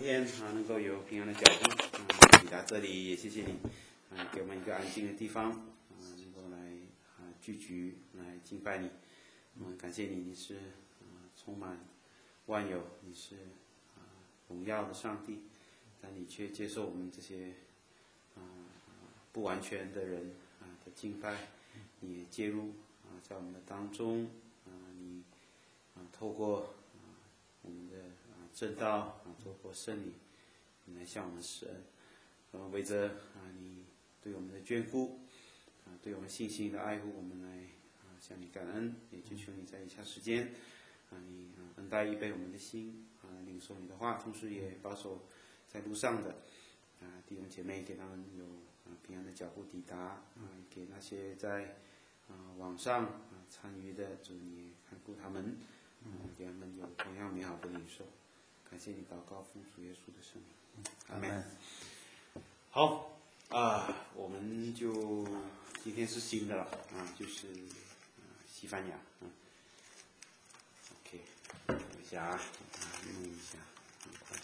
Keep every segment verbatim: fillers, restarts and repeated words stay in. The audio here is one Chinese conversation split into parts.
天啊能够有平安的脚步啊抵达这里，也谢谢你啊给我们一个安静的地方啊能够来啊聚集来敬拜你。我们感谢你，你是啊充满万有，你是啊荣耀的上帝，但你却接受我们这些啊不完全的人啊的敬拜，你也介入啊在我们的当中啊你啊透过啊我们的啊正道啊透过圣灵，你来向我们施恩，我们为着啊你对我们的眷顾啊对我们信心的爱护，我们来啊向你感恩，也祈求你在以下时间啊你啊恩待预备我们的心啊领受你的话，同时也保守在路上的啊弟兄姐妹，给他们有啊平安的脚步抵达啊，给那些在啊网上啊参与的主，你看顾他们啊，给他们有同样美好的领受。感谢你祷告奉主耶稣的圣名，阿门。好啊，我们就今天是新的了啊，就是啊西班牙啊。OK， 等一下啊，弄一下，很快。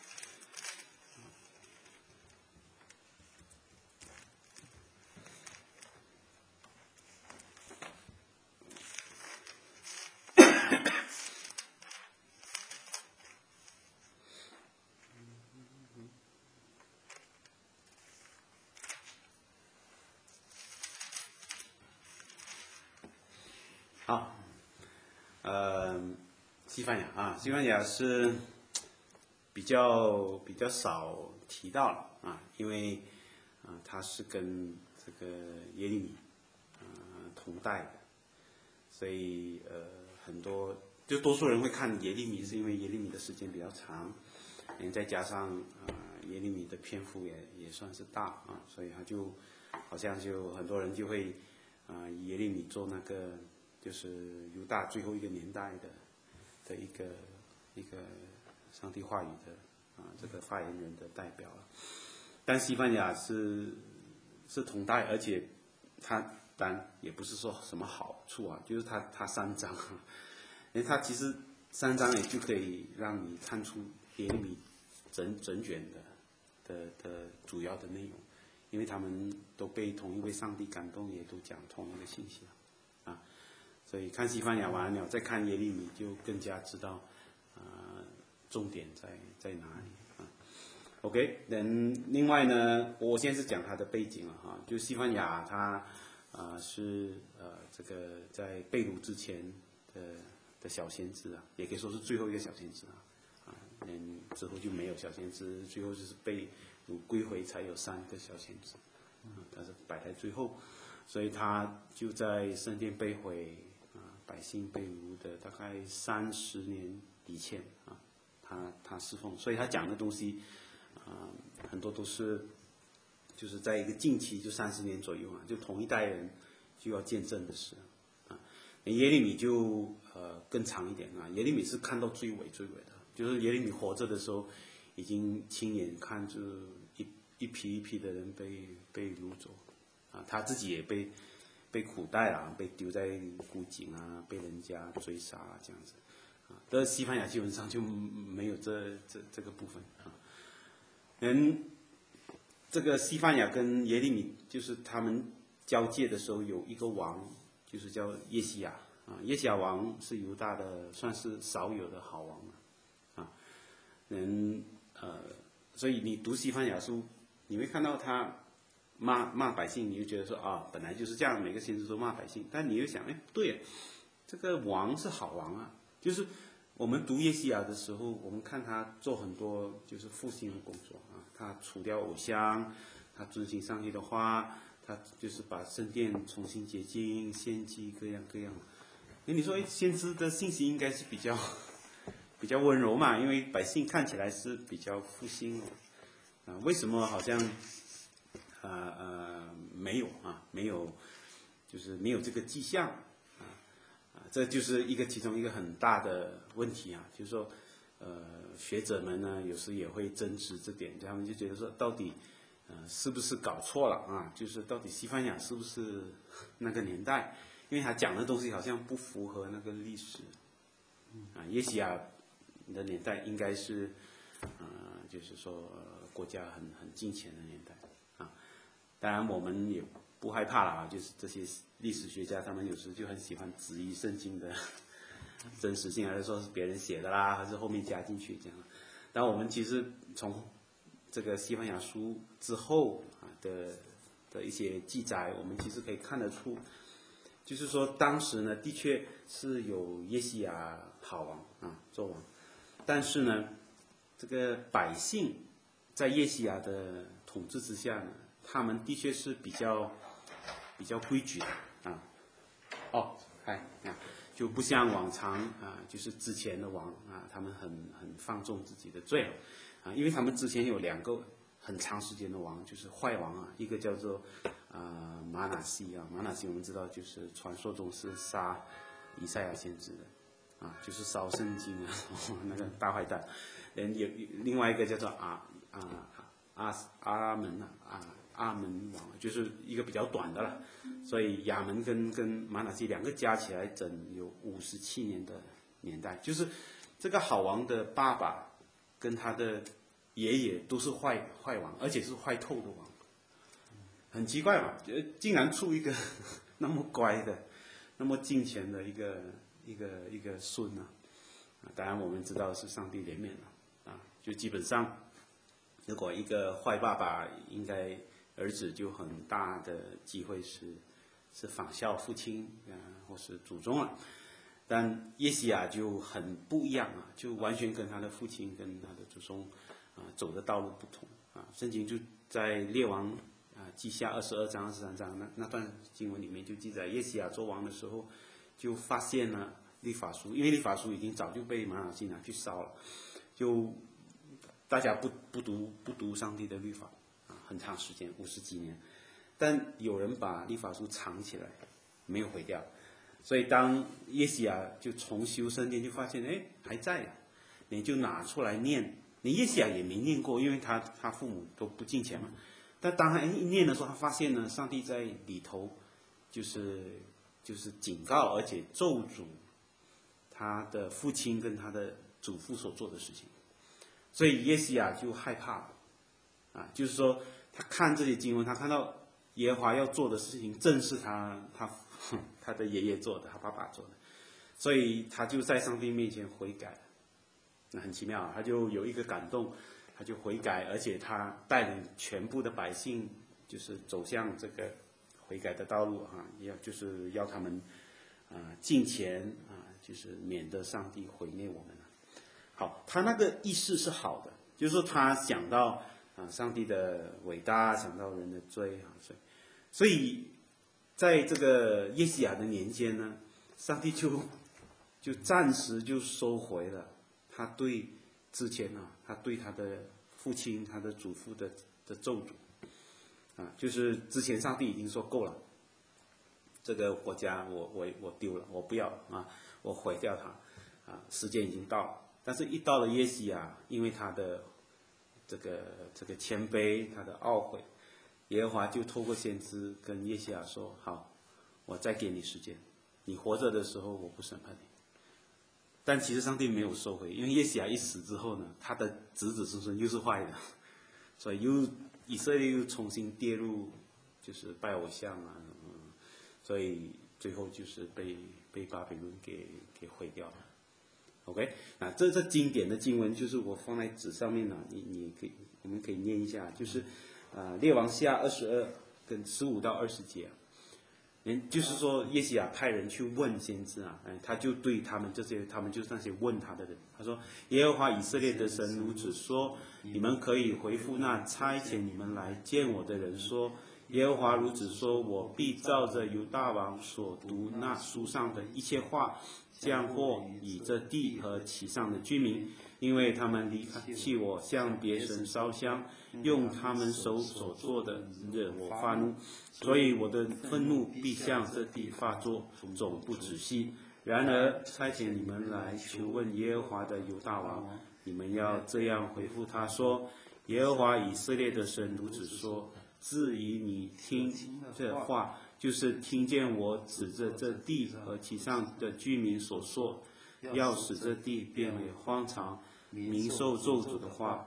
好，呃，西班牙啊，西班牙是比较比较少提到了啊，因为啊，它是跟这个耶利米啊同代的，所以呃很多就多数人会看耶利米，是因为耶利米的时间比较长，嗯，再加上啊耶利米的篇幅也也算是大啊，所以他就好像就很多人就会啊以耶利米做那个。就是犹大最后一个年代的的一个一个上帝话语的啊这个发言人的代表了，但西班牙是是同代，而且它当然也不是说什么好处啊，就是它它三章，因为它其实三章也就可以让你看出耶利米整整卷的的的主要的内容，因为他们都被同一位上帝感动，也都讲同一个信息了。所以看西班牙完了，再看耶利米，就更加知道，啊、呃，重点在在哪里啊 ？OK， 等另外呢，我先是讲它的背景了哈，就西班牙它啊、呃、是呃这个在被掳之前的的小先知啊，也可以说是最后一个小先知啊，啊，嗯之后就没有小先知，最后就是被掳归回才有三个小先知，啊，它是摆在最后，所以他就在圣殿被毁。百姓被掳的大概三十年以前啊，他他侍奉，所以他讲的东西啊、呃，很多都是就是在一个近期就三十年左右啊，就同一代人就要见证的事啊。耶利米就呃更长一点啊，耶利米是看到最尾最尾的，就是耶利米活着的时候，已经亲眼看着一一批一批的人被被掳走啊，他自己也被。被苦待啊，被丢在孤井啊，被人家追杀啊，这样子，啊，但是西班牙基本上就没有这这这个部分啊。嗯，这个西班牙跟耶利米就是他们交界的时候有一个王，就是叫耶西亚啊，耶西亚王是犹大的算是少有的好王了，啊，嗯呃，所以你读西班牙书，你会看到他。骂骂百姓，你就觉得说啊，本来就是这样，每个先知都骂百姓。但你又想，哎，不对，这个王是好王啊。就是我们读耶西亚的时候，我们看他做很多就是复兴的工作啊，他除掉偶像，他遵行上帝的话，他就是把圣殿重新洁净，献祭各样各样。哎，你说，哎，先知的信息应该是比较比较温柔嘛，因为百姓看起来是比较复兴啊，为什么好像？呃呃，没有啊，没有，就是没有这个迹象啊啊，这就是一个其中一个很大的问题啊，就是说，呃，学者们呢有时也会争执这点，他们就觉得说，到底呃是不是搞错了啊？就是到底西班牙是不是那个年代？因为他讲的东西好像不符合那个历史啊，耶西亚的年代应该是呃就是说、呃、国家很很金钱的年代啊。当然我们也不害怕了啊，就是这些历史学家他们有时就很喜欢质疑圣经的真实性，还是说是别人写的啦，还是后面加进去这样。但我们其实从这个西班牙书之后啊的的一些记载，我们其实可以看得出，就是说当时呢的确是有耶西亚好王啊做王，但是呢这个百姓在耶西亚的统治之下呢，他们的确是比较比较规矩的啊。哦，嗨啊，就不像往常啊，就是之前的王啊，他们很很放纵自己的罪啊，因为他们之前有两个很长时间的王，就是坏王啊，一个叫做啊马拿西啊，马拿西我们知道就是传说中是杀以赛亚先知的啊，就是烧圣经啊那个大坏蛋。人有另外一个叫做阿啊阿阿门啊啊阿门王，就是一个比较短的了。所以亚门跟跟马拿西两个加起来整有五十七年的年代，就是这个好王的爸爸跟他的爷爷都是坏坏王，而且是坏透的王，很奇怪嘛，竟然出一个那么乖的、那么敬虔的一个一个一个孙啊！当然我们知道是上帝怜悯了啊，就基本上如果一个坏爸爸，应该儿子就很大的机会是是仿效父亲啊，或是祖宗了。但耶西亚就很不一样啊，就完全跟他的父亲跟他的祖宗啊走的道路不同啊。圣经就在列王啊记下二十二章、二十三章那那段经文里面就记载，耶西亚做王的时候，就发现了律法书，因为律法书已经早就被马拿西拿去烧了，就大家不不读不读上帝的律法啊，很长时间五十几年，但有人把律法书藏起来，没有毁掉。所以当耶西亚就重修圣殿，就发现哎还在啊，你就拿出来念。你耶西亚也没念过，因为他他父母都不敬虔嘛。但当他一念的时候，他发现呢，上帝在里头就是就是警告，而且咒诅他的父亲跟他的祖父所做的事情。所以耶西亚就害怕了啊，就是说他看这些经文，他看到耶和华要做的事情，正是他他。他的爷爷做的，他爸爸做的，所以他就在上帝面前悔改，那很奇妙啊！他就有一个感动，他就悔改，而且他带领全部的百姓，就是走向这个悔改的道路啊，要就是要他们啊敬虔啊，就是免得上帝毁灭我们。好，他那个意识是好的，就是说他想到啊上帝的伟大，想到人的罪啊，所以所以。在这个耶西亚的年间呢，上帝就就暂时就收回了他对之前啊，他对他的父亲、他的祖父的的咒诅啊，就是之前上帝已经说够了，这个国家我我我丢了，我不要啊，我毁掉它啊，时间已经到了。但是，一到了耶西亚，因为他的这个这个谦卑，他的懊悔。耶和华就透过先知跟耶西亚说：“好，我再给你时间，你活着的时候我不审判你。”但其实上帝没有收回，因为耶西亚一死之后呢，他的子子孙孙又是坏的，所以又以色列又重新跌入就是拜偶像啊，嗯、所以最后就是被被巴比伦给给毁掉了。OK， 啊，这这经典的经文就是我放在纸上面了，你你可以我们可以念一下，就是。啊，列王下二十二跟十五到二十节，嗯，就是说耶西亚派人去问先知啊，哎，他就对他们这些，他们就是那些问他的人，他说：耶和华以色列的神如此说，你们可以回复那差遣你们来见我的人说，耶和华如此说，我必照着犹大王所读那书上的一切话，降祸以这地和其上的居民。因为他们离弃我，向别神烧香，用他们手所做的惹我发怒，所以我的愤怒必向这地发作，总不止息。然而差遣你们来求问耶和华的犹大王，你们要这样回复他说：耶和华以色列的神如此说，至于你听这话，就是听见我指着这地和其上的居民所说，要使这地变为荒场，民受咒诅的话，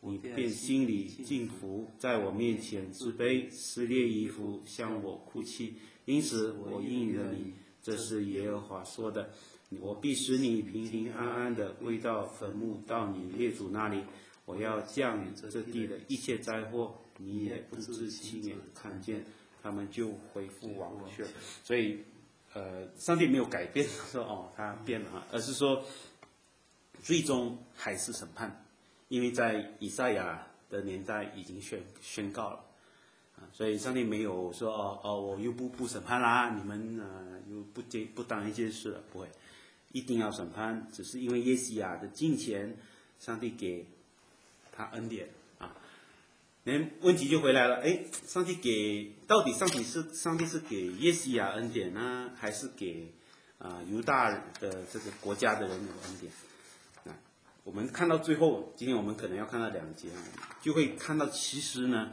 你便心里敬服，在我面前自卑，撕裂衣服，向我哭泣。因此我应允了你，这是耶和华说的。我必使你平平安安的归到坟墓，到你列祖那里。我要降雨这地的一切灾祸，你也不知亲眼看见，他们就恢复往去了。所以，呃，上帝没有改变说哦他变了啊，而是说，最终还是审判，因为在以赛亚的年代已经宣宣告了。所以上帝没有说哦哦，我又不不审判啦，你们呃又不接不当一件事了，不会，一定要审判。只是因为耶西亚的敬虔，上帝给他恩典啊。那问题就回来了，哎，上帝给到底上帝是上帝是给耶西亚恩典呢，还是给啊、呃、犹大的这个国家的人有恩典？啊，我们看到最后，今天我们可能要看到两节，就会看到其实呢。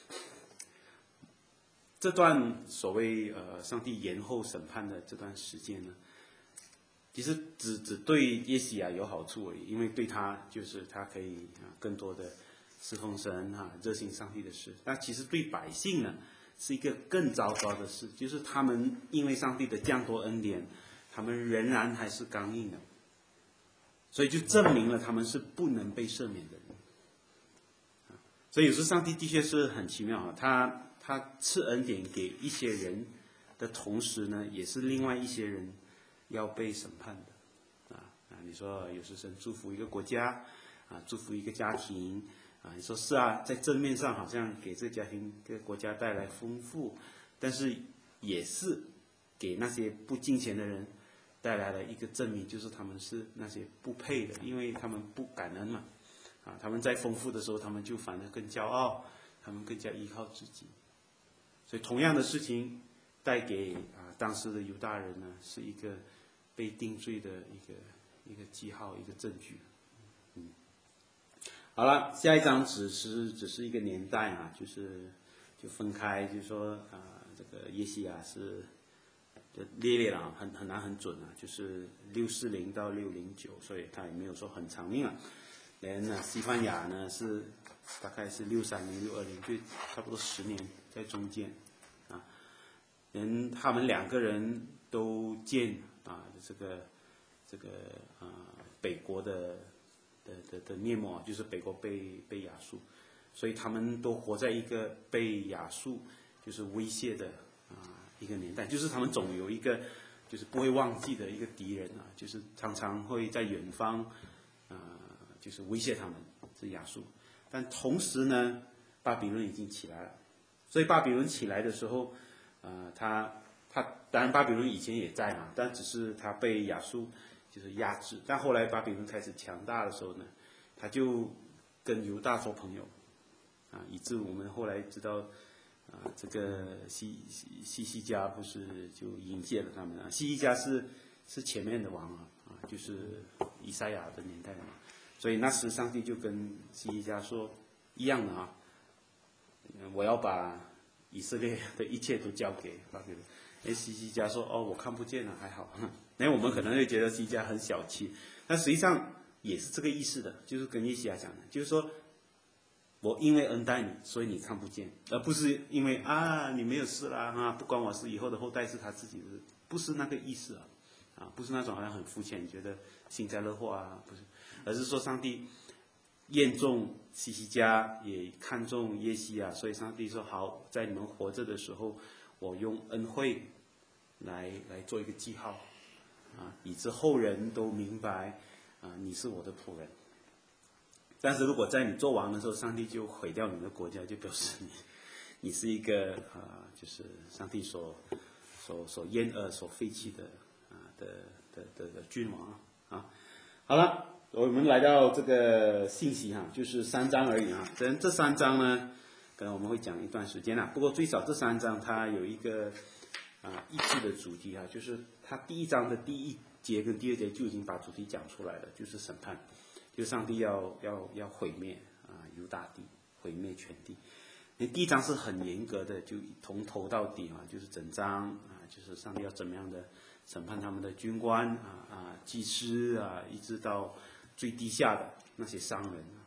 这段所谓呃上帝延后审判的这段时间呢，其实只只对耶西亚有好处而已，因为对他就是他可以啊更多的侍奉神啊，热心上帝的事。但其实对百姓呢是一个更糟糕的事，就是他们因为上帝的降多恩典，他们仍然还是刚硬的，所以就证明了他们是不能被赦免的人。所以有时上帝的确是很奇妙啊，他。他赐恩典给一些人的同时呢，也是另外一些人要被审判的，啊啊！你说有时神祝福一个国家，啊，祝福一个家庭，啊，你说是啊，在正面上好像给这个家庭、这个国家带来丰富，但是也是给那些不敬虔的人带来了一个证明，就是他们是那些不配的，因为他们不感恩嘛，啊，他们在丰富的时候，他们就反而更骄傲，他们更加依靠自己。所以同样的事情带给啊当时的犹大人呢，是一个被定罪的一个一个记号，一个证据。嗯，好了，下一章只是只是一个年代啊，就是就分开，就是说啊，这个耶西亚是就列列了，很很难很准啊，就是六四零到六零九，所以他也没有说很长命啊。连呢西番雅呢是大概是六三零六二零，就差不多十年在中间啊。连他们两个人都见啊这个这个啊北国的的的的灭没，就是北国被被亚述，所以他们都活在一个被亚述就是威胁的啊一个年代，就是他们总有一个就是不会忘记的一个敌人啊，就是常常会在远方啊就是威胁他们，是亚述。但同时呢，巴比伦已经起来了，所以巴比伦起来的时候，呃，他他当然巴比伦以前也在嘛，但只是他被亚述就是压制。但后来巴比伦开始强大的时候呢，他就跟犹大做朋友，啊，以致我们后来知道，啊，这个西西西西家不是就迎接了他们啊，西西家是是前面的王啊，啊，就是以赛亚的年代的嘛。所以那时上帝就跟西西家说一样的啊，我要把以色列的一切都交给巴比伦。哎，西西家说哦，我看不见了，还好。那我们可能会觉得西西家很小气，但实际上也是这个意思的，就是跟耶西亚讲的，就是说我因为恩待你，所以你看不见，而不是因为啊你没有事啦啊，不关我事，以后的后代是他自己的，不是那个意思啊，啊，不是那种好像很肤浅，觉得幸灾乐祸啊，不是。而是说上帝验重西西家，也看重耶西亚，所以上帝说好，在你们活着的时候，我用恩惠来来做一个记号，啊，以致后人都明白啊，你是我的仆人。但是如果在你做王的时候，上帝就毁掉你的国家，就表示你你是一个啊，就是上帝所所所厌恶、所废弃的啊的的的的君王啊。好了。我们来到这个信息哈，就是三章而已啊。这这三章呢，可能我们会讲一段时间啦。不过最少这三章它有一个啊一致的主题啊，就是它第一章的第一节跟第二节就已经把主题讲出来了，就是审判，就是上帝要要要毁灭啊犹大地，毁灭全地。那第一章是很严格的，就从头到底啊，就是整章啊，就是上帝要怎么样的审判他们的军官啊啊祭司啊，一直到最低下的那些商人，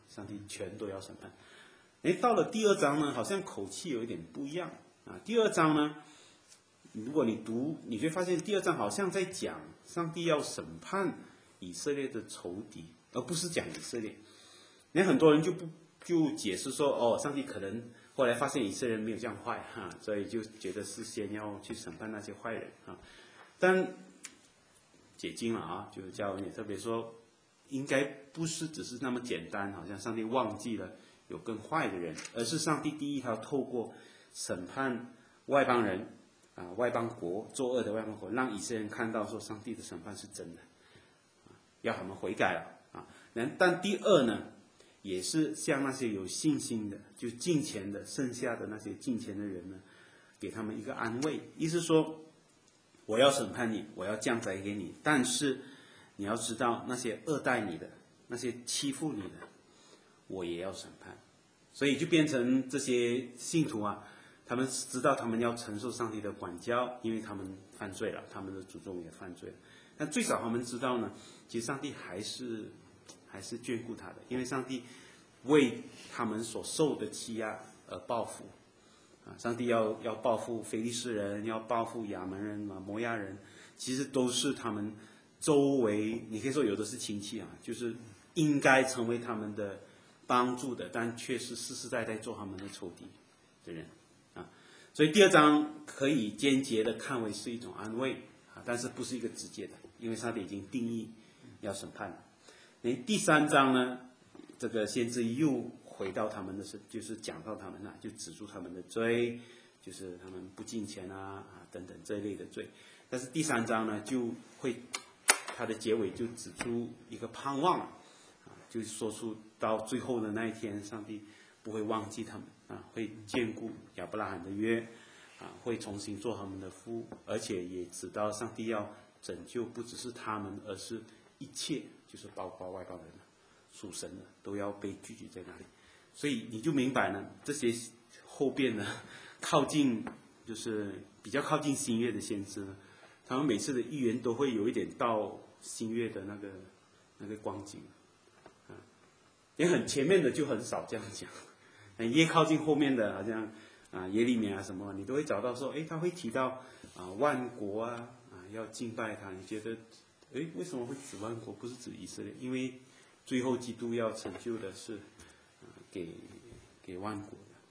上帝全都要审判。哎，到了第二章呢，好像口气有一点不一样啊。第二章呢，如果你读，你会发现第二章好像在讲上帝要审判以色列的仇敌，而不是讲以色列。那很多人就不就解释说，哦，上帝可能后来发现以色列人没有这样坏哈、啊，所以就觉得是先要去审判那些坏人啊。但解经了啊，就是教文也特别说，应该不是只是那么简单，好像上帝忘记了有更坏的人，而是上帝第一他要透过审判外邦人啊，外邦国作恶的外邦国，让以色列人看到说上帝的审判是真的，啊、要他们悔改了啊。但第二呢，也是向那些有信心的，就敬虔的，剩下的那些敬虔的人呢，给他们一个安慰，意思说，我要审判你，我要降灾给你，但是你要知道，那些恶待你的，那些欺负你的，我也要审判。所以就变成这些信徒啊，他们知道他们要承受上帝的管教，因为他们犯罪了，他们的祖宗也犯罪了。但最少他们知道呢，其实上帝还是还是眷顾他的，因为上帝为他们所受的欺压而报复。啊，上帝要要报复非利士人，要报复亚门人啊、摩押人，其实都是他们周围，你可以说有的是亲戚啊，就是应该成为他们的帮助的，但却是世世代代做他们的仇敌的人啊。所以第二章可以间接的看为是一种安慰啊，但是不是一个直接的，因为上帝已经定义要审判了。那第三章呢，这个先知又回到他们的是，就是讲到他们啊，就指出他们的罪，就是他们不敬虔啊啊等等这一类的罪。但是第三章呢，就会它的结尾就指出一个盼望啊，就说出到最后的那一天，上帝不会忘记他们啊，会眷顾亚伯拉罕的约啊，会重新做他们的父，而且也知道上帝要拯救不只是他们，而是一切，就是包括外邦人属神的都要被聚集在那里。所以你就明白呢，这些后边呢，靠近就是比较靠近新约的先知呢，他们每次的预言都会有一点到新约的那个那个光景，啊，也很前面的就很少这样讲，越靠近后面的，好像啊耶利米啊什么，你都会找到说，哎，他会提到啊万国啊啊要敬拜他，你觉得，哎，为什么会指万国，不是指以色列？因为最后基督要成就的是。给给万国的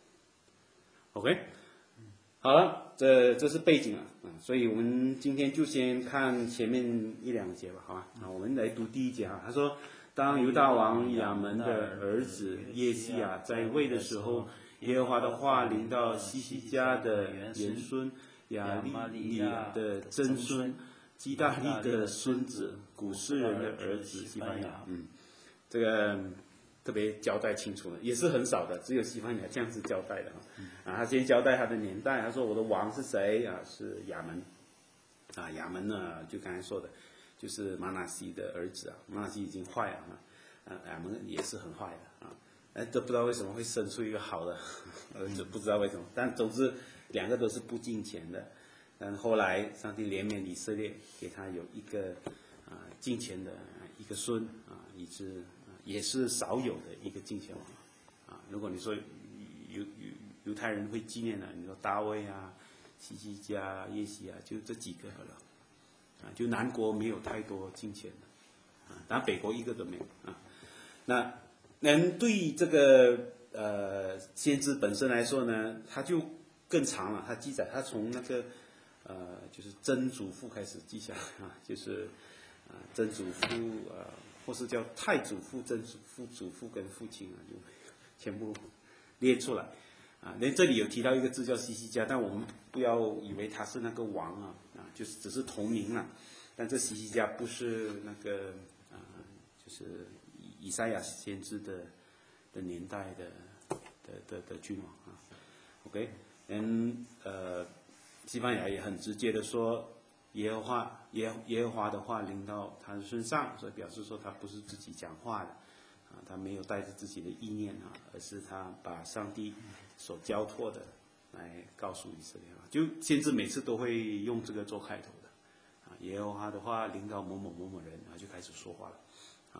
，OK， 好了，这这是背景了啊，所以我们今天就先看前面一两节吧，好吧？啊，我们来读第一节啊，他说，当犹大王亚门的儿子耶西亚在位的时候，耶和华的话临到西西家的元孙亚利亚的曾孙基大利的孙子古斯人的儿子西番雅，嗯，这个。特别交代清楚了，也是很少的，只有西番雅这样子交代的啊。他先交代他的年代，他说我的王是谁啊？是亚门啊。亚门呢，就刚才说的，就是玛拿西的儿子啊。玛拿西已经坏了啊，亚门也是很坏的啊。哎，都不知道为什么会生出一个好的儿子，不知道为什么。但总之，两个都是不敬虔的。但后来上帝怜悯以色列，给他有一个啊敬虔的一个孙啊，以致。也是少有的一个敬虔王啊！如果你说犹犹犹太人会纪念的，你说大卫啊、希西家、耶西啊，就这几个了啊。就南国没有太多敬虔的啊，当然北国一个都没有啊。那人对这个呃先知本身来说呢，他就更长了。他记载他从那个呃就是曾祖父开始记下来啊，就是啊曾祖父啊。或是叫太祖父、曾祖父、祖父跟父亲啊，就全部列出来啊。连这里有提到一个字叫西西家，但我们不要以为他是那个王啊，啊，就是只是同名啊。但这西西家不是那个啊，就是以赛亚先知的的年代的的的的君王啊。OK， 嗯呃，西班牙也很直接的说。耶和华耶耶和华的话临到他的身上，所以表示说他不是自己讲话的，啊，他没有带着自己的意念啊，而是他把上帝所交托的来告诉以色列啊。就先知每次都会用这个做开头的，啊，耶和华的话临到某某某某人，然后就开始说话了，啊，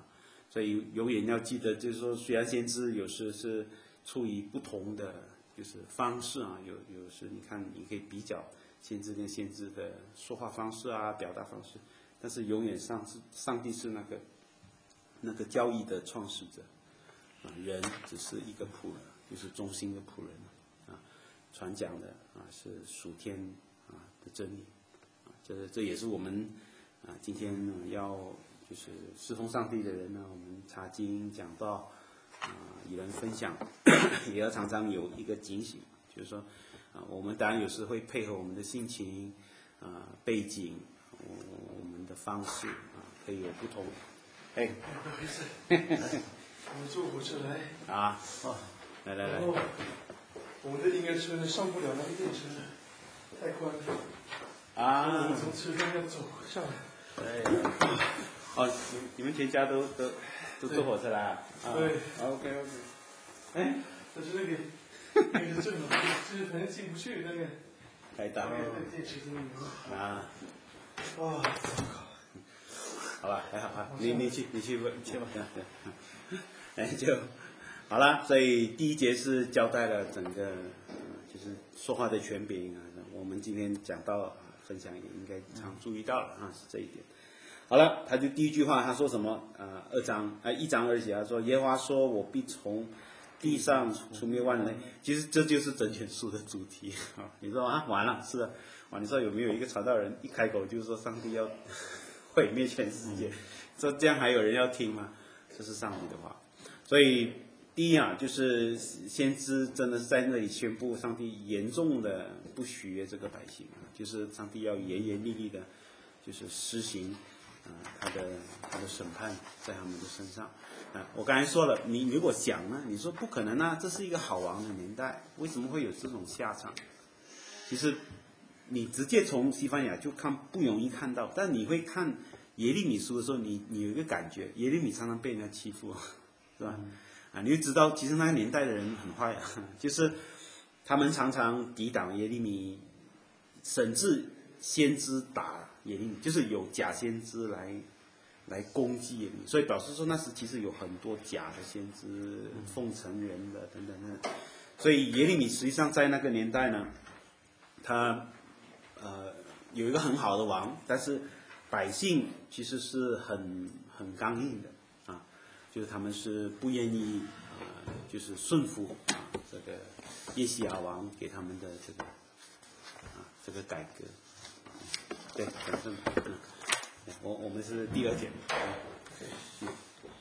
所以永远要记得，就是说，虽然先知有时是处于不同的就是方式啊，有有时你看你可以比较先知跟先知的说话方式啊，表达方式，但是永远上是上帝是那个那个教义的创始者啊，人只是一个仆人，就是忠心的仆人啊，传讲的啊是属天啊的真理啊，这这也是我们啊今天要就是侍奉上帝的人呢，我们查经讲道啊，与人分享，也要常常有一个警醒，就是说啊，我们当然有时会配合我们的心情啊背景，我我们的方式啊可以有不同。哎， 不好意思，我们坐火车来啊，哦，来来来， 我们的婴儿车呢上不了那个电车，太宽了。 啊， 我们从车上要走上来。 对，哦，你你们全家都都都坐火车来啊？ 对。 OK OK。哎， 但是那个那个正好就是反正进不去那个。 太大了。 那个电池真的有。 啊。 哇，糟糕。 好吧，还好啊，你你去你去问去吧，哎就好了。所以第一节是交代了整个、呃、就是说话的权柄啊，我们今天讲到、啊、分享也应该常注意到了啊，是这一点。好了，他就第一句话他说什么？呃，二章啊、呃、一章二节他说耶和华说我必从地上除灭万人。其实这就是整卷书的主题啊。你说啊完了是啊，哇，你说有没有一个传道人一开口就是说上帝要毁灭全世界，说这样还有人要听吗？这是上帝的话。所以第一啊，就是先知真的是在那里宣布上帝严重的不许这个百姓啊，就是上帝要严严厉厉的，就是施行啊、呃、他的他的审判在他们的身上啊。我刚才说了，你如果想呢，你说不可能啊，这是一个好王的年代，为什么会有这种下场？其实你直接从西番雅就看不容易看到，但你会看耶利米书的时候，你你有一个感觉，耶利米常常被人家欺负，是吧？啊，你就知道其实那个年代的人很坏啊，就是他们常常抵挡耶利米，甚至先知打耶利米，就是有假先知来来攻击耶利米，所以表示说那时其实有很多假的先知、奉承人的等等等，所以耶利米实际上在那个年代呢，他呃有一个很好的王，但是百姓其实是很很刚硬的啊，就是他们是不愿意啊、呃，就是顺服啊这个耶西亚王给他们的这个啊这个改革。对，讲正嗯，我我们是第二节，嗯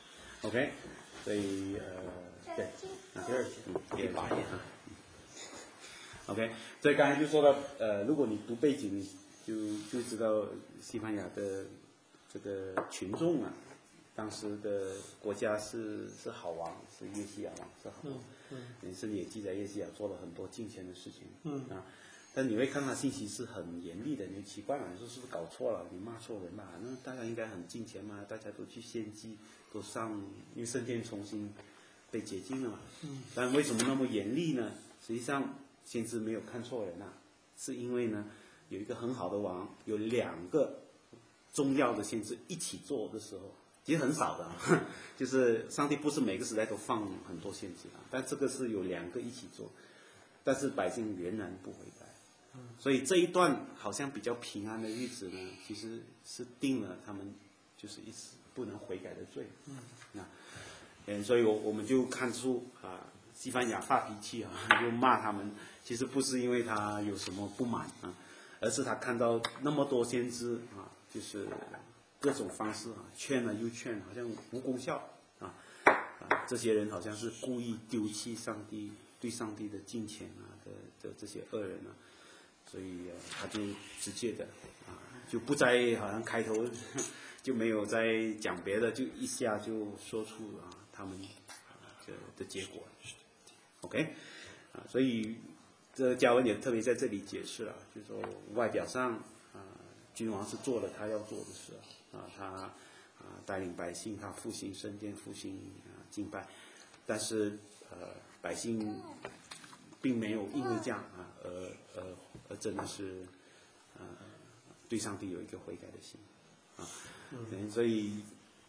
，OK， 所以呃对，啊第二节，嗯，第八节啊。OK， 所以刚才就说了，呃，如果你读背景，就就知道西班牙的这个群众啊，当时的国家是是好王，是耶西亚王，是好王。嗯嗯。甚至也记载耶西亚做了很多敬虔的事情。嗯。啊，但你会看他信息是很严厉的，你奇怪嘛？你说是不是搞错了？你骂错人嘛？那大家应该很敬虔嘛？大家都去献祭，都上，因为圣殿重新被洁净了嘛。嗯。但为什么那么严厉呢？实际上。先知没有看错人啊，是因为呢有一个很好的王，有两个重要的先知一起做的时候，其实很少的、啊，就是上帝不是每个时代都放很多先知啊，但这个是有两个一起做，但是百姓仍然不悔改，所以这一段好像比较平安的日子呢，其实是定了他们就是一直不能悔改的罪，嗯，嗯，所以我我们就看出啊。西班牙发脾气啊，就骂他们，其实不是因为他有什么不满啊，而是他看到那么多先知啊，就是各种方式啊，劝了又劝，好像无功效啊，啊，这些人好像是故意丢弃上帝对上帝的敬虔啊的的这些恶人啊，所以、啊、他就直接的啊，就不再好像开头就没有再讲别的，就一下就说出啊他们啊的的结果。OK， 啊，所以这加文也特别在这里解释了，就是说外表上啊，君王是做了他要做的事啊，他啊带领百姓，他复兴圣殿，复兴啊敬拜，但是呃百姓并没有因为这样啊而而而真的是呃对上帝有一个悔改的心啊，嗯，所以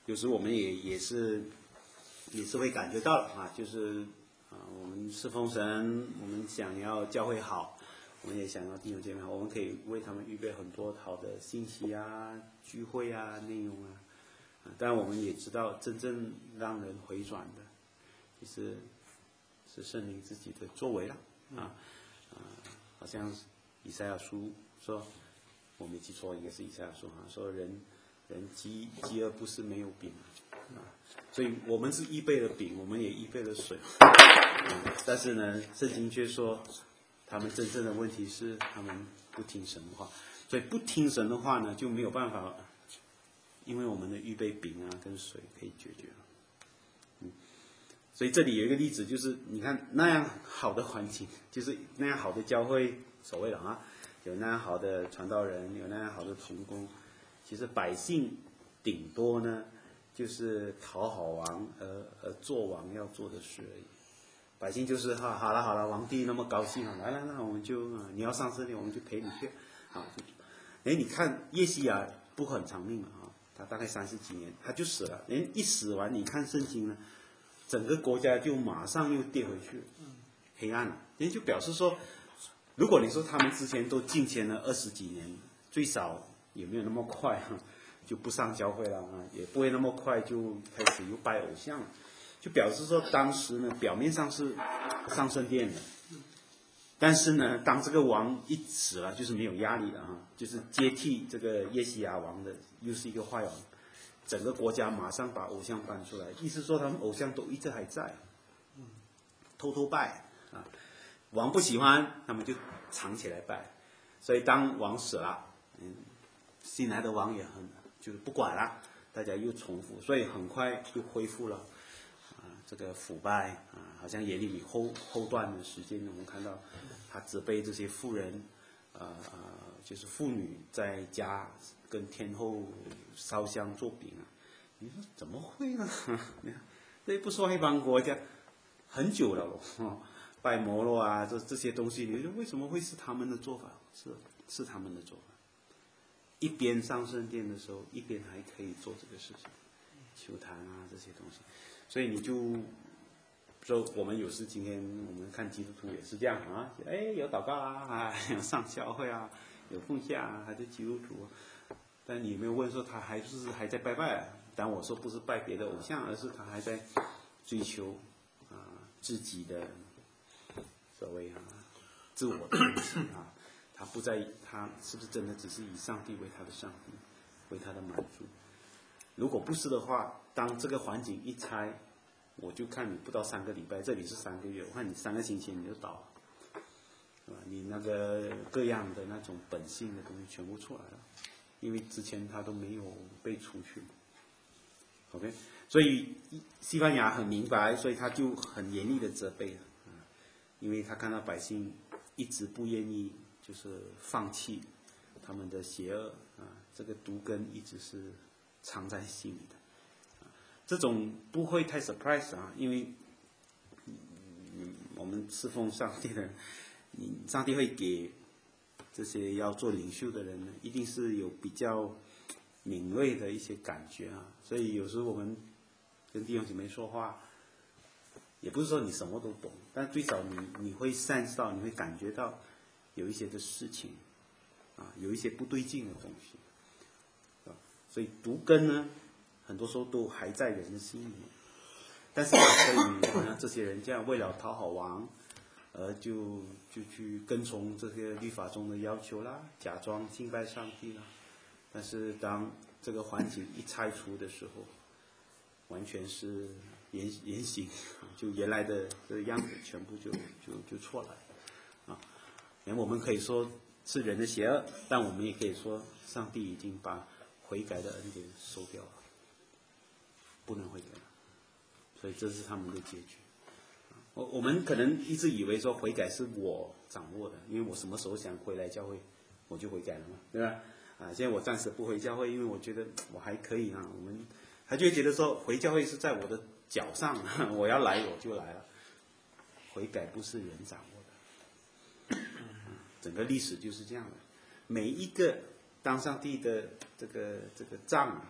有时我们也也是也是会感觉到了啊，就是啊，我们侍奉神，我们想要教会好，我们也想要弟兄姐妹好，我们可以为他们预备很多好的信息啊、聚会啊、内容啊。啊，当然我们也知道，真正让人回转的，其实是圣灵自己的作为了啊啊，好像以赛亚书说，我没记错，应该是以赛亚书啊，说人人饥饥饿不是没有饼啊，所以我们是预备了饼，我们也预备了水，啊，但是呢，圣经却说，他们真正的问题是他们不听神的话，所以不听神的话呢，就没有办法。因为我们的预备饼啊跟水可以解决了，嗯，所以这里有一个例子，就是你看那样好的环境，就是那样好的教会，所谓的啊，有那样好的传道人，有那样好的同工，其实百姓顶多呢就是讨好王而而做王要做的事而已。百姓就是哈、啊、好了好了，皇帝那么高兴啊，来来那我们就、啊、你要上圣殿，我们就陪你去啊。哎，你看耶西亚不很长命嘛啊。他大概三十几年，他就死了。人一死完，你看圣经呢，整个国家就马上又跌回去了，黑暗了。人就表示说，如果你说他们之前都敬虔了二十几年，最少也没有那么快哈，就不上教会了啊，也不会那么快就开始又拜偶像了，就表示说当时呢，表面上是上圣殿的。但是呢，当这个王一死了，就是没有压力了哈，就是接替这个耶西亚王的又是一个坏王，整个国家马上把偶像搬出来，意思说他们偶像都一直还在，偷偷拜啊，王不喜欢，他们就藏起来拜，所以当王死了，嗯，新来的王也很就是不管了，大家又重复，所以很快就恢复了。这个腐败啊，好像耶利米后后段的时间，我们看到他责备这些妇人，呃呃，就是妇女在家跟天后烧香做饼啊。你说怎么会呢？你看，这不是外邦国家很久了咯，哦，拜摩洛啊，这这些东西，你说为什么会是他们的做法？是是他们的做法。一边上圣殿的时候，一边还可以做这个事情，求坛啊这些东西。所以你就说，我们有时今天我们看基督徒也是这样啊，哎，有祷告啊，啊，有上教会啊，有奉献啊，还是基督徒，但你没有问说他还是还在拜拜啊？但我说不是拜别的偶像，而是他还在追求啊自己的所谓啊自我的东西啊，他不在，他是不是真的只是以上帝为他的上帝，为他的满足？如果不是的话，当这个环境一拆，我就看你不到三个礼拜，这里是三个月，我看你三个星期你就倒了，是吧？你那个各样的那种本性的东西全部出来了，因为之前他都没有被除去。OK， 所以西班牙很明白，所以他就很严厉的责备了，因为他看到百姓一直不愿意就是放弃他们的邪恶啊，这个毒根一直是藏在心里的，这种不会太 surprise 啊，因为，嗯，我们侍奉上帝的人，你上帝会给这些要做领袖的人呢，一定是有比较敏锐的一些感觉啊，所以有时候我们跟弟兄姐妹说话，也不是说你什么都懂，但最少你你会 sense 到，你会感觉到有一些的事情，啊，有一些不对劲的东西。所以毒根呢，很多时候都还在人的心里面，但是可以好像这些人这样为了讨好王，而就就去跟从这些律法中的要求啦，假装敬拜上帝啦。但是当这个环境一拆除的时候，完全是言言行，就原来的这个样子全部就就就错了啊。连我们可以说是人的邪恶，但我们也可以说上帝已经把悔改的恩典收掉了，不能悔改了，所以这是他们的结局。我我们可能一直以为说悔改是我掌握的，因为我什么时候想回来教会，我就悔改了嘛，对吧？啊，现在我暂时不回教会，因为我觉得我还可以啊。我们他就会觉得说回教会是在我的脚上，我要来我就来了。悔改不是人掌握的，整个历史就是这样的，每一个当上帝的这个这个杖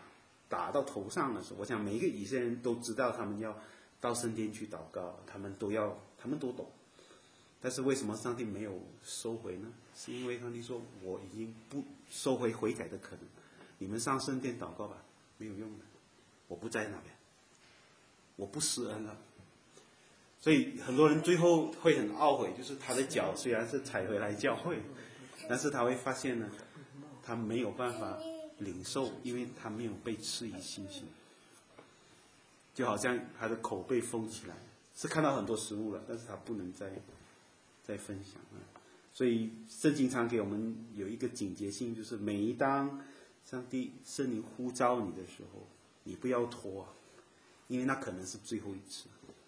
打到头上的时候，我想每一个以色列人都知道他们要到圣殿去祷告，他们都要，他们都懂。但是为什么上帝没有收回呢？是因为上帝说我已经不收回悔改的可能，你们上圣殿祷告吧，没有用的，我不在那边，我不施恩了。所以很多人最后会很懊悔，就是他的脚虽然是踩回来教会，但是他会发现呢，他没有办法领受，因为他没有被赐予信心，就好像他的口被封起来，是看到很多食物了，但是他不能再再分享啊。所以圣经常给我们有一个警戒性，就是每一当上帝圣灵呼召你的时候，你不要拖啊，因为那可能是最后一次。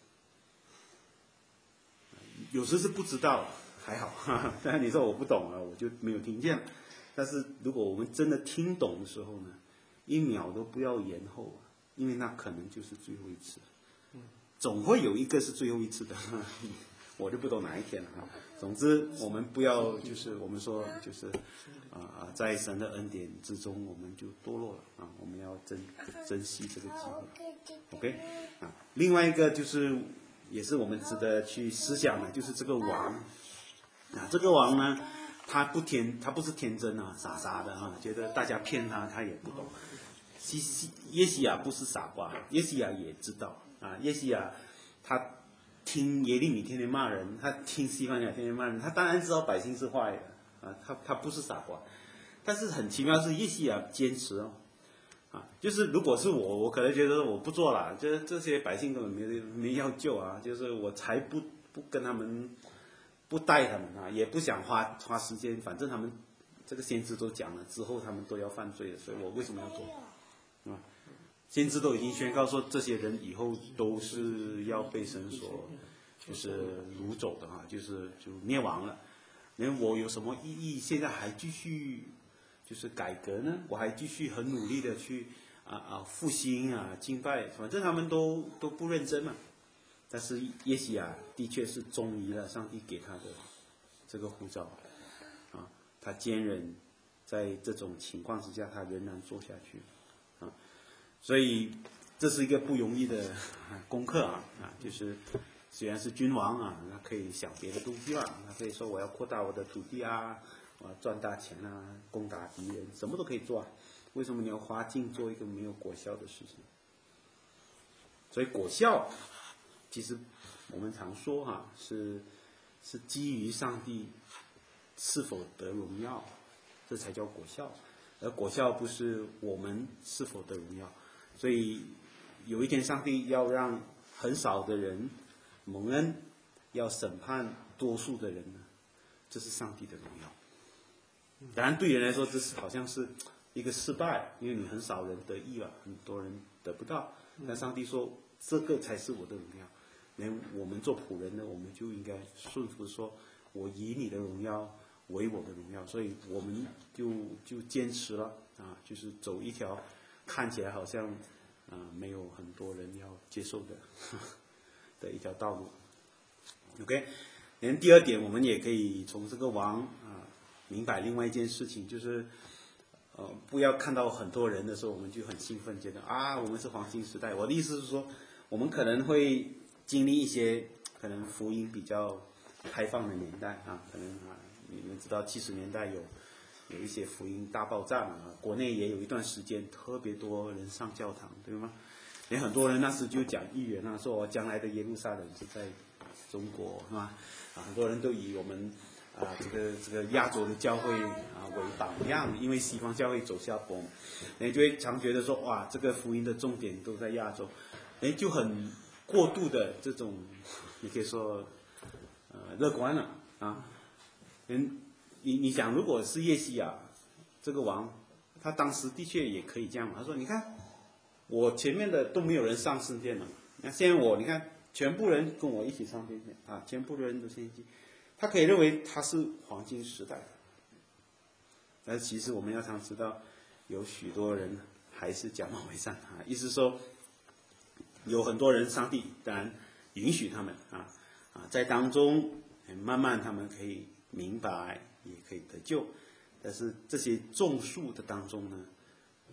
有时是不知道，还好，哈哈，但是你说我不懂了，我就没有听见了。但是如果我们真的听懂的时候呢，一秒都不要延后，因为那可能就是最后一次。总会有一个是最后一次的，我就不懂哪一天了哈。总之，我们不要就是我们说就是啊啊，在神的恩典之中，我们就堕落了啊，我们要珍珍惜这个机会。OK 啊，另外一个就是。也是我们值得去思想的，就是这个王啊，这个王呢，他不天，他不是天真啊，傻傻的啊，觉得大家骗他，他也不懂。西西耶西亚不是傻瓜，耶西亚也知道啊，耶西亚他听耶利米天天骂人，他听西番雅天天骂人，他当然知道百姓是坏的啊，他他不是傻瓜，但是很奇妙是耶西亚坚持哦。啊，就是如果是我，我可能觉得我不做了，这这些百姓根本没没要救啊，就是我才不不跟他们，不带他们啊，也不想花花时间，反正他们这个先知都讲了，之后他们都要犯罪了，所以我为什么要做？啊，先知都已经宣告说，这些人以后都是要被神所就是掳走的啊，就是就灭亡了。那我有什么意义？现在还继续？就是改革呢，我还继续很努力的去啊啊复兴啊敬拜，反正他们都都不认真嘛。但是耶西亚的确是忠于了上帝给他的这个呼召啊，他坚忍在这种情况之下，他仍然做下去啊，所以这是一个不容易的功课啊啊，就是虽然是君王啊，他可以想别的东西吧，他可以说我要扩大我的土地啊。啊，赚大钱啊，攻打敌人，什么都可以做啊。为什么你要花劲做一个没有果效的事情？所以果效，其实我们常说哈、啊，是是基于上帝是否得荣耀，这才叫果效。而果效不是我们是否得荣耀。所以有一天上帝要让很少的人蒙恩，要审判多数的人呢，这是上帝的荣耀。当然，对人来说，这是好像是一个失败，因为你很少人得益了，很多人得不到。但上帝说，这个才是我的荣耀。连我们做仆人的，我们就应该顺服说，我以你的荣耀为我的荣耀。所以我们就就坚持了啊，就是走一条看起来好像啊没有很多人要接受的的一条道路。OK， 连第二点，我们也可以从这个王啊。明白另外一件事情，就是，呃，不要看到很多人的时候，我们就很兴奋，觉得啊，我们是黄金时代。我的意思是说，我们可能会经历一些可能福音比较开放的年代啊，可能啊，你们知道七十年代有有一些福音大爆炸啊，国内也有一段时间特别多人上教堂，对吗？也很多人那时就讲预言啊，说我将来的耶路撒冷是在中国，是吧？啊，很多人都以我们。啊，这个这个亚洲的教会啊为榜样，因为西方教会走下坡，你就会常觉得说，哇，这个福音的重点都在亚洲，哎，就很过度的这种，你可以说，呃，乐观了啊。嗯，你你想，如果是耶西亚这个王，他当时的确也可以这样，他说，你看，我前面的都没有人上圣殿了，那现在我，你看，全部人跟我一起上圣殿啊，全部的人都献祭。他可以认为他是黄金时代，但是其实我们要常知道，有许多人还是假冒伪善啊。意思说，有很多人，上帝当然允许他们啊啊，在当中慢慢他们可以明白，也可以得救。但是这些种树的当中呢，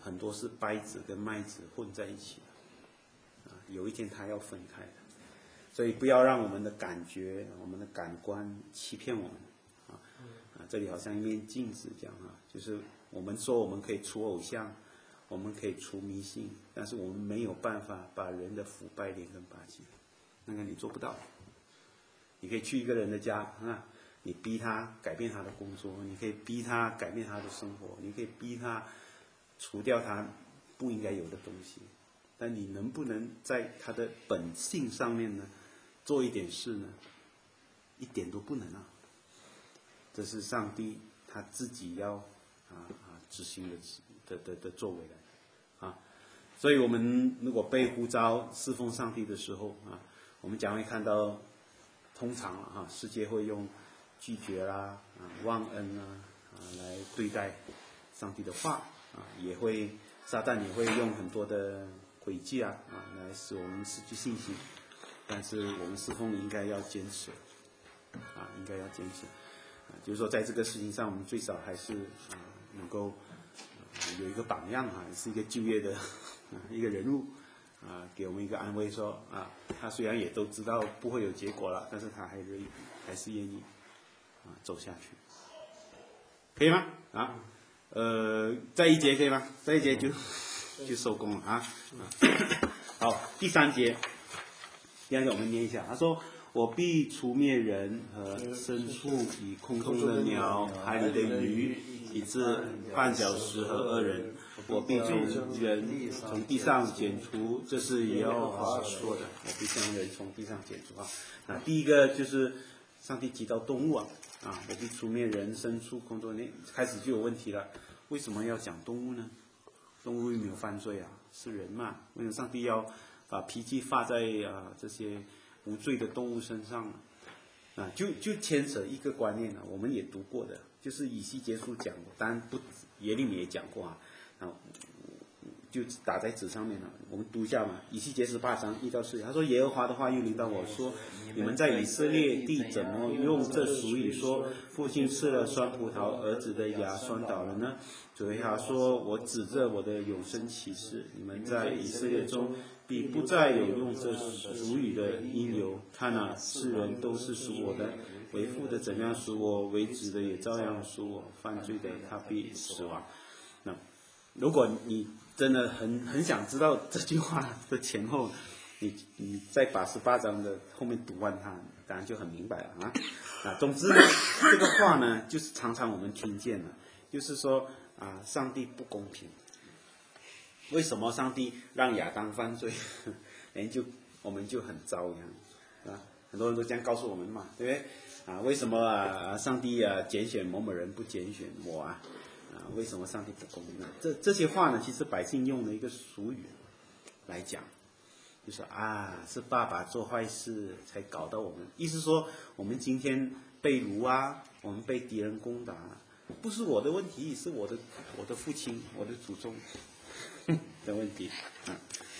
很多是稗子跟麦子混在一起的，啊，有一天它要分开的。所以不要让我们的感觉、我们的感官欺骗我们，啊，啊，这里好像一面镜子这样啊，就是我们说我们可以除偶像，我们可以除迷信，但是我们没有办法把人的腐败连根拔起，那个你做不到。你可以去一个人的家啊，你逼他改变他的工作，你可以逼他改变他的生活，你可以逼他除掉他不应该有的东西，但你能不能在他的本性上面呢？做一点事呢，一点都不能啊！这是上帝他自己要啊啊执行的的的的作为来啊，所以我们如果被呼召侍奉上帝的时候啊，我们将会看到，通常啊世界会用拒绝啦啊忘恩啊啊来对待上帝的话啊，也会撒旦也会用很多的诡计啊啊来使我们失去信心。但是我们侍奉应该要坚持，啊，应该要坚持，啊，就是说在这个事情上，我们最少还是啊能够、啊、有一个榜样啊，是一个就业的、啊、一个人物，啊，给我们一个安慰说啊，他虽然也都知道不会有结果了，但是他还是还是愿意啊走下去，可以吗？啊，呃，再一节可以吗？再一节就就收工了啊。好，第三节。第二个我们念一下，他说：“我必除灭人和牲畜，以空中的鸟、海里的鱼，以致绊脚石和恶人。我必从人从地上剪除。”这是耶和华说的。我必将人从地上剪除啊！啊，第一个就是上帝提到动物啊，啊，我必除灭人、牲畜、空中的鸟，开始就有问题了。为什么要讲动物呢？动物又没有犯罪啊，是人嘛？为什么上帝要把脾气发在啊这些无罪的动物身上啊，就就牵扯一个观念呢、啊，我们也读过的，就是以西结书讲过，当然不耶利米也讲过啊，啊，就打在纸上面了。我们读一下嘛，以西结十八章一到四节，他说耶和华的话又临到我说，你们在以色列地怎么用这俗语说，父亲吃了酸葡萄，儿子的牙酸倒了呢？主耶和华说，我指着我的永生启示，你们在以色列中必不再有用这俗语的因由。看啊，世人都是属我的，为父的怎样属我，为子的也照样属我，犯罪的他必死亡。那如果你真的很很想知道这句话的前后，你你再把十八章的后面读完它，当然就很明白了啊。啊，总之呢，这个话呢，就是常常我们听见了，就是说啊，上帝不公平。为什么上帝让亚当犯罪？人就我们就很遭殃，是吧？很多人都这样告诉我们嘛，对不对？啊，为什么啊？上帝啊拣选某某人不拣选我啊？啊，为什么上帝不公平呢？这这些话呢，其实百姓用了一个俗语来讲，就说啊，是爸爸做坏事才搞到我们。意思说，我们今天被掳啊，我们被敌人攻打，不是我的问题，是我的我的父亲，我的祖宗的问题啊。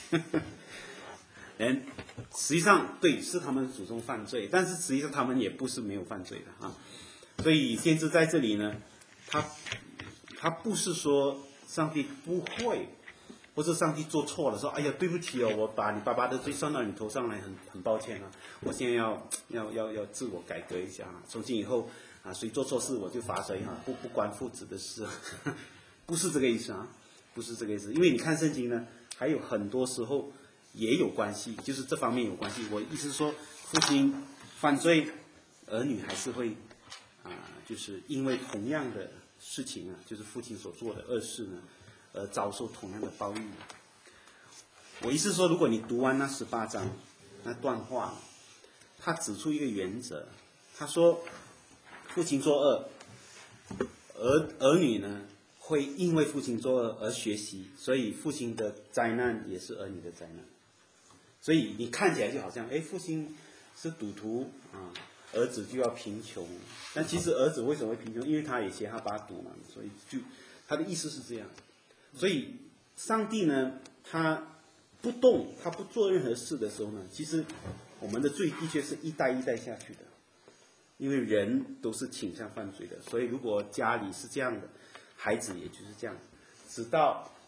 人实际上对是他们祖宗犯罪，但是实际上他们也不是没有犯罪的啊。所以先知在这里呢，他他不是说上帝不会，或者上帝做错了，说哎呀对不起哦，我把你爸爸的罪算到你头上来，很很抱歉啊，我现在要要要要自我改革一下啊，从今以后啊，谁做错事我就罚谁啊，不不关父子的事，不是这个意思啊，不是这个意思，因为你看圣经呢，还有很多时候也有关系，就是这方面有关系。我意思是说，父亲犯罪，儿女还是会啊，就是因为同样的事情啊，就是父亲所做的恶事呢，而遭受同样的报应。我意思是说，如果你读完那十八章那段话，他指出一个原则，他说，父亲作恶，儿儿女呢会因为父亲作恶而学习，所以父亲的灾难也是儿女的灾难。所以你看起来就好像，哎，父亲是赌徒啊，儿子就要贫穷。但其实儿子为什么会贫穷？因为他也嫌他爸赌嘛，所以就他的意思是这样。所以上帝呢，他不动，他不做任何事的时候呢，其实我们的罪的确是一代一代下去的。因为人都是倾向犯罪的，所以如果家里是这样的，孩子也就是这样，直到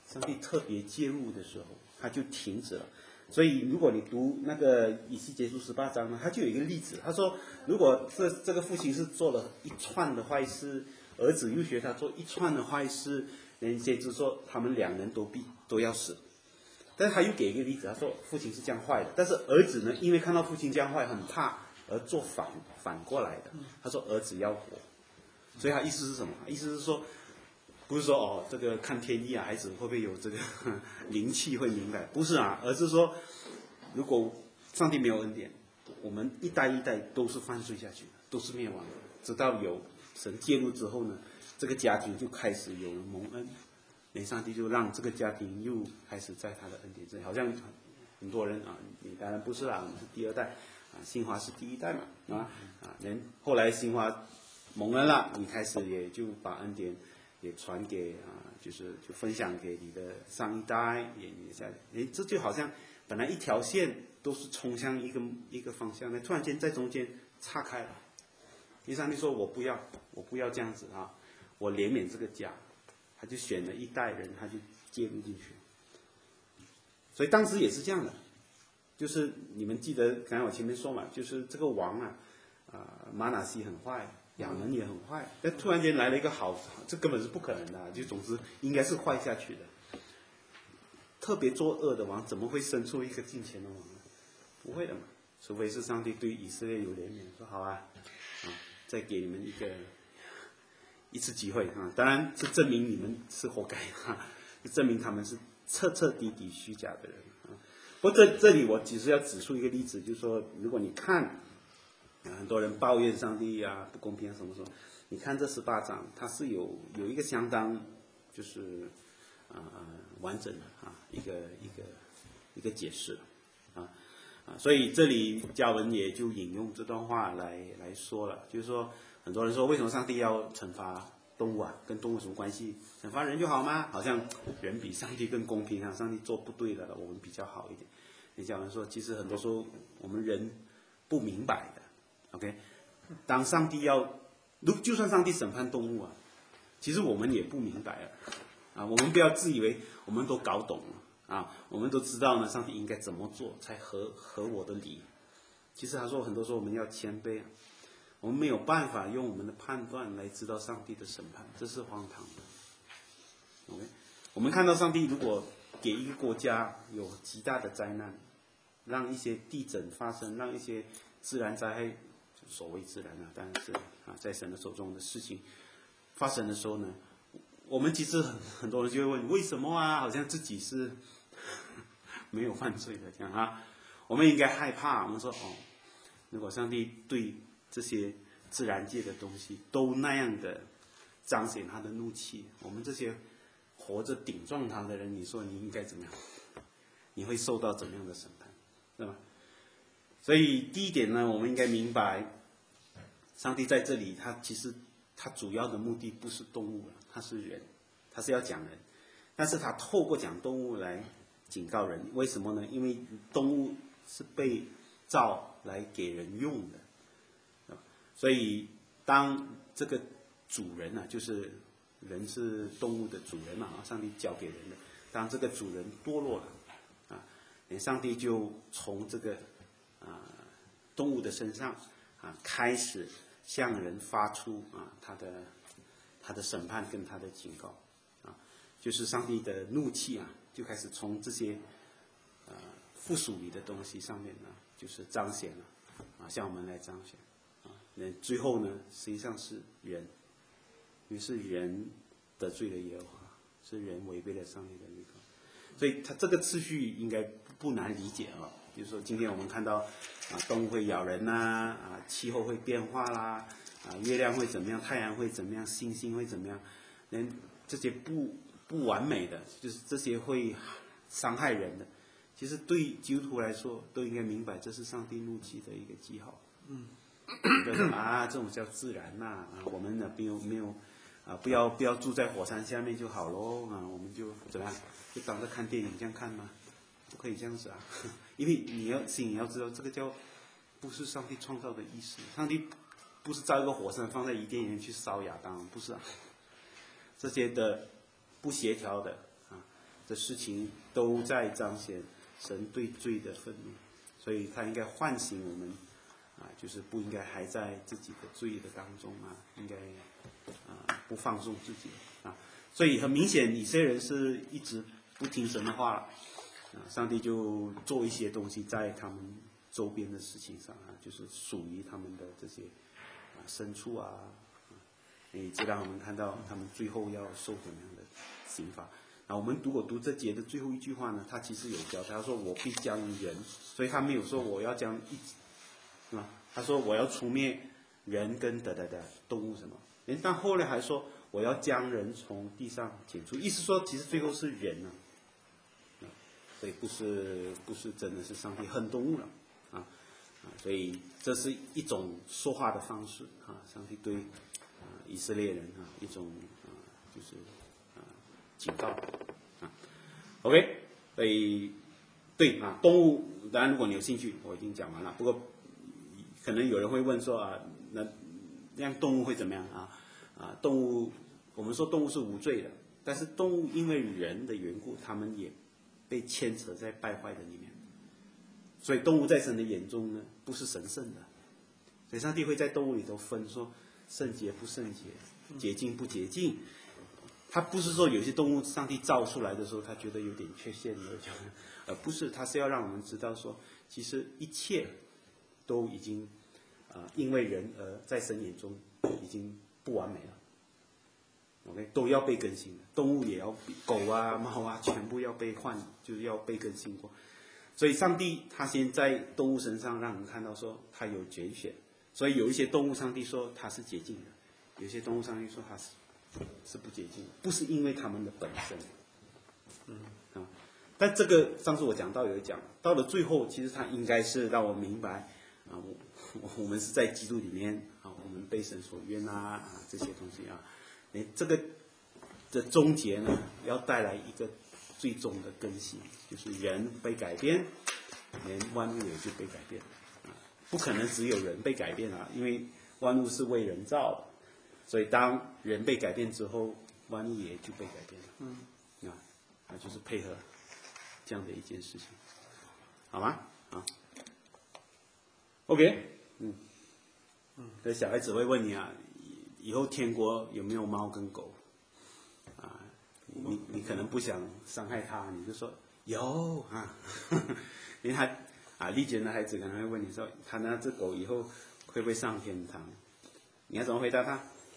上帝特别介入的时候，他就停止了。所以如果你读那个以西结书十八章呢，他就有一个例子，他说如果这这个父亲是做了一串的坏事，儿子又学他做一串的坏事，人先知说他们两人都必都要死。但是他又给一个例子，他说父亲是这样坏的，但是儿子呢，因为看到父亲这样坏很怕，而做反反过来的。他说儿子要活，所以他意思是什么？意思是说，不是说哦这个看天意啊，孩子会不会有这个灵气会明白？不是啊，而是说，如果上帝没有恩典，我们一代一代都是犯罪下去的，都是灭亡的。直到有神介入之后呢，这个家庭就开始有了蒙恩。连上帝就让这个家庭又开始在他的恩典之内，好像很多人啊，你当然不是啦，我们是第二代啊，新华是第一代嘛，啊啊，人后来新华蒙恩了，你开始也就把恩典也传给啊，就是就分享给你的上一代，也也在，哎，这就好像本来一条线都是冲向一个一个方向，那突然间在中间岔开了。因为上帝说我不要，我不要这样子啊，我怜悯这个家。他就选了一代人，他就介入进去，所以当时也是这样的，就是你们记得刚才我前面说嘛，就是这个王啊，啊、呃、马拿西很坏，亚门也很坏，但突然间来了一个好，这根本是不可能的，就总之应该是坏下去的。特别作恶的王怎么会生出一个敬虔的王呢？不会的嘛，除非是上帝对以色列有怜悯，说好啊，啊再给你们一个。一次机会啊，当然是证明你们是活该哈，就证明他们是彻彻底底虚假的人啊。不过这这里我只是要指出一个例子，就是说，如果你看啊，很多人抱怨上帝啊不公平啊什么什么，你看这十八章，它是有有一个相当就是啊、呃、完整的啊一个一个一个解释啊啊，所以这里嘉文也就引用这段话来来说了，就是说。很多人说，为什么上帝要惩罚动物啊？跟动物什么关系？惩罚人就好吗？好像人比上帝更公平啊！上帝做不对的，我们比较好一点。你讲人说，其实很多时候我们人不明白的。OK， 当上帝要，如就算上帝审判动物啊，其实我们也不明白啊。啊，我们不要自以为我们都搞懂了啊，我们都知道呢，上帝应该怎么做才合合我的理。其实他说，很多时候我们要谦卑啊。我们没有办法用我们的判断来知道上帝的审判，这是荒唐的。OK， 我们看到上帝如果给一个国家有极大的灾难，让一些地震发生，让一些自然灾害，所谓自然啊，当然是啊，在神的手中的事情发生的时候呢，我们其实很很多人就会问为什么啊？好像自己是没有犯罪的这样啊，我们应该害怕。我们说哦，如果上帝对这些自然界的东西都那样的彰显他的怒气，我们这些活着顶撞他的人，你说你应该怎么样？你会受到怎么样的审判，对吧？所以第一点呢，我们应该明白，上帝在这里，他其实他主要的目的不是动物了，他是人，他是要讲人，但是他透过讲动物来警告人，为什么呢？因为动物是被造来给人用的。所以，当这个主人啊，就是人是动物的主人嘛，上帝交给人的。当这个主人堕落了，啊，上帝就从这个啊动物的身上啊开始向人发出啊他的他的审判跟他的警告，啊，就是上帝的怒气啊就开始从这些啊附属你的东西上面呢，就是彰显了啊，向我们来彰显。那最后呢，实际上是人，因为是人得罪了耶和华，是人违背了上帝的律法，所以它这个次序应该不难理解啊。比如说今天我们看到啊，动物会咬人呐，啊，气候会变化啦，啊，月亮会怎么样，太阳会怎么样，星星会怎么样，连这些不不完美的，就是这些会伤害人的，其实对基督徒来说都应该明白，这是上帝怒气的一个记号。嗯。不要说啊，这种叫自然呐、啊，啊，我们呢没有没有啊，不要不要住在火山下面就好喽啊，我们就怎么样，就当着看电影这样看吗？不可以这样子啊，因为你要心里要知道，这个叫不是上帝创造的意思，上帝不是造一个火山放在伊甸园去烧亚当，不是啊，这些的不协调的啊， 的事情都在彰显神对罪的愤怒，所以他应该唤醒我们啊，就是不应该还在自己的罪的当中啊，应该啊不放纵自己啊。所以很明显，以色列人是一直不听神的话了啊，上帝就做一些东西在他们周边的事情上啊，就是属于他们的这些啊牲畜啊，也就让我们看到他们最后要受怎么样的刑罚。啊，我们如果读这节的最后一句话呢，他其实有教，他说我必将人，所以他没有说我要将一，啊，他说我要除灭人跟的的的动物什么，但后来还说我要将人从地上剪除，意思说其实最后是人啊，啊所以不是不是真的是上帝恨动物了啊啊，所以这是一种说话的方式啊，上帝对啊以色列人啊一种啊就是啊警告啊 ，OK， 所以对啊动物，当然如果你有兴趣，我已经讲完了，不过可能有人会问说啊，那那样动物会怎么样啊？啊，动物我们说动物是无罪的，但是动物因为人的缘故，他们也被牵扯在败坏的里面，所以动物在神的眼中呢，不是神圣的，所以上帝会在动物里头分说圣洁不圣洁，洁净不洁净。他不是说有些动物上帝造出来的时候，他觉得有点缺陷了，就呃不是，他是要让我们知道说，其实一切都已经啊、呃、因为人而在神眼中已经不完美了。OK， 都要被更新的，动物也要，狗啊、猫啊，全部要被换，就是要被更新过。所以上帝他先在动物身上让人看到说他有拣选，所以有一些动物上帝说它是洁净的，有些动物上帝说它是是不洁净的，不是因为他们的本身，嗯啊，但这个上次我讲到有讲，到了最后其实他应该是让我明白啊，我我们是在基督里面啊，我们被神所悦纳啊这些东西啊。哎，这个的终结呢，要带来一个最终的更新，就是人被改变，连万物也就被改变啊，不可能只有人被改变啊，因为万物是为人造的，所以当人被改变之后，万物也就被改变了。嗯，啊，啊，就是配合这样的一件事情，好吗？好 ，OK， 嗯，嗯，这小孩子会问你啊。以后天国有没有猫跟狗？啊，你你可能不想伤害他，你就说有啊，因为他啊，丽娟的孩子可能会问你说，他那只狗以后会不会上天堂？你要怎么回答他？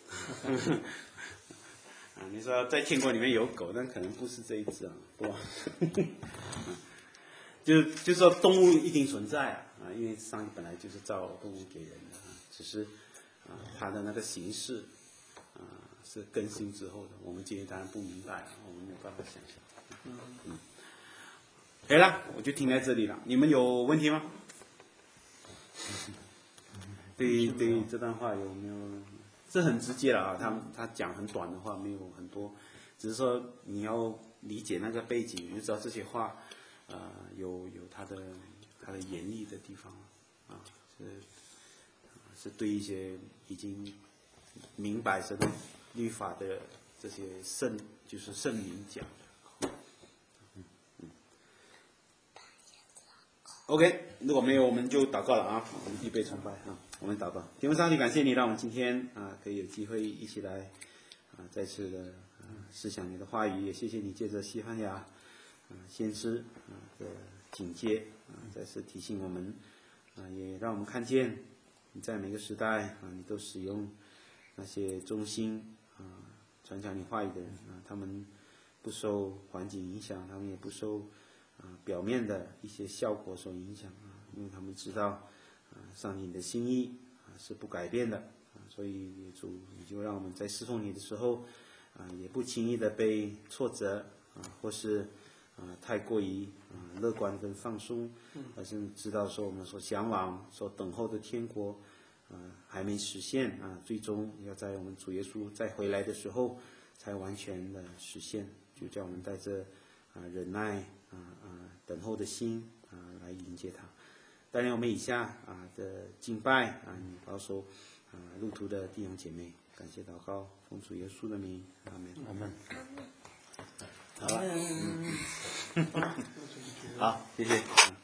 啊，你说在天国里面有狗，但可能不是这一只啊，对吧？就就说动物一定存在啊，啊，因为上帝本来就是造动物给人的，只是。啊，它的那个形式啊是更新之后的，我们今天当然不明白，我们没有办法想象。嗯嗯，可以了，我就停在这里了。你们有问题吗？对对，这段话有没有？这很直接了啊，他他讲很短的话，没有很多，只是说你要理解那个背景，你就知道这些话啊、呃、有有它的它的严厉的地方啊是。是对一些已经明白神律法的这些圣，就是圣民讲的。嗯嗯。OK， 如果没有，我们就祷告了啊！我们预备崇拜啊！我们祷告，天父上帝，感谢你让我们今天啊可以有机会一起来啊再次的啊思想你的话语，也谢谢你借着西番雅啊先知啊的警戒啊再次提醒我们啊，也让我们看见。你在每个时代啊，你都使用那些忠心啊传讲你话语的人啊，他们不受环境影响，他们也不受啊表面的一些效果所影响啊，因为他们知道啊上帝的心意啊是不改变的啊，所以主你就让我们在侍奉你的时候啊，也不轻易的被挫折啊，或是啊太过于啊乐观跟放松，而是知道说我们所向往、所等候的天国。啊，还没实现啊，最终要在我们主耶稣再回来的时候，才完全的实现。就叫我们带着啊忍耐啊啊等候的心啊来迎接他。带领我们以下啊的敬拜啊，你保守啊路途的弟兄姐妹，感谢祷告，奉主耶稣的名，阿门。 阿门。 好了， 嗯， 好，谢谢。嗯